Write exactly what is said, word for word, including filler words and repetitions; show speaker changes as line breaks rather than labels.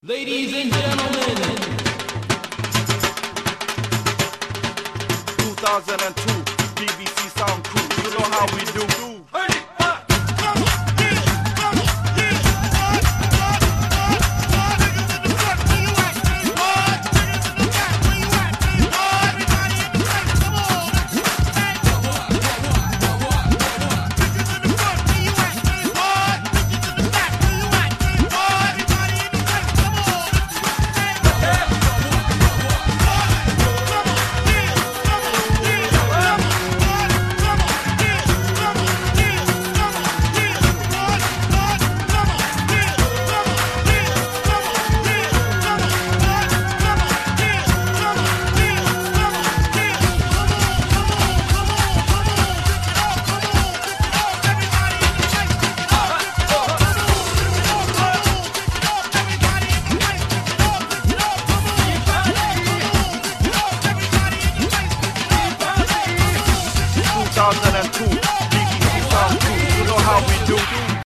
Ladies and gentlemen,
two thousand two B B C Sound Crew, you know how we do. two thousand two B B C Sound Crew, you know how we do.